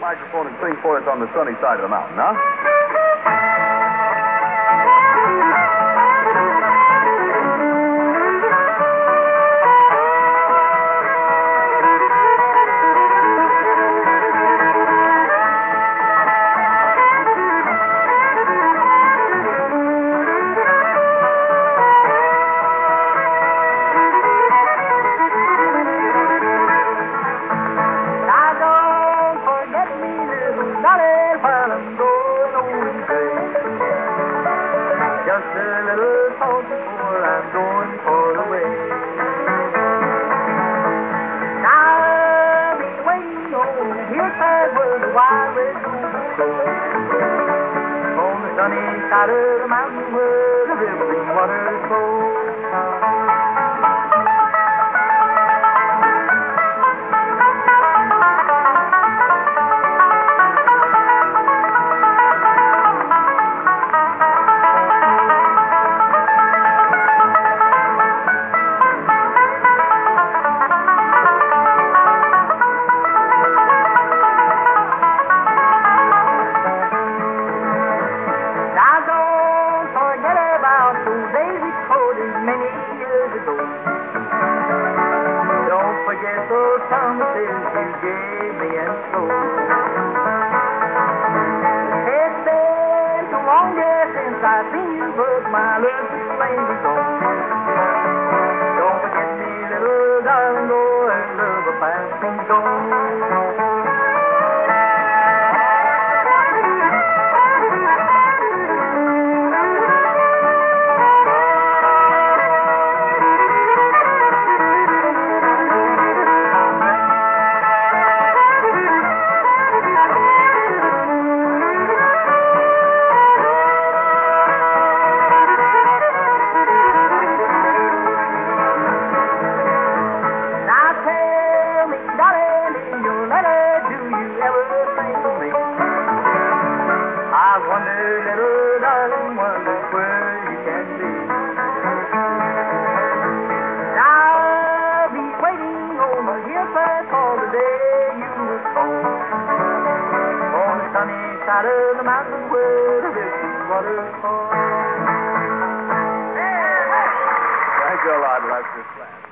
microphone and sing for us on the sunny side of the mountain, huh? Just a little thought before I'm going far away. Now I'll be waiting on the hillside where the wild red roses grow. On the sunny side of the mountain where the river and water flow. Many years ago. Don't forget those promises you gave me and so. It's been so long, yes, since I've seen you, but my love is plainly gone. Don't forget me, little darling, though, and love a passing gone. I wonder, little darling, wonder where you can be. Now I'll be waiting on the hillside for the day you will fall. On the sunny side of the mountain where the river and water fall. Thank you a lot, Lester.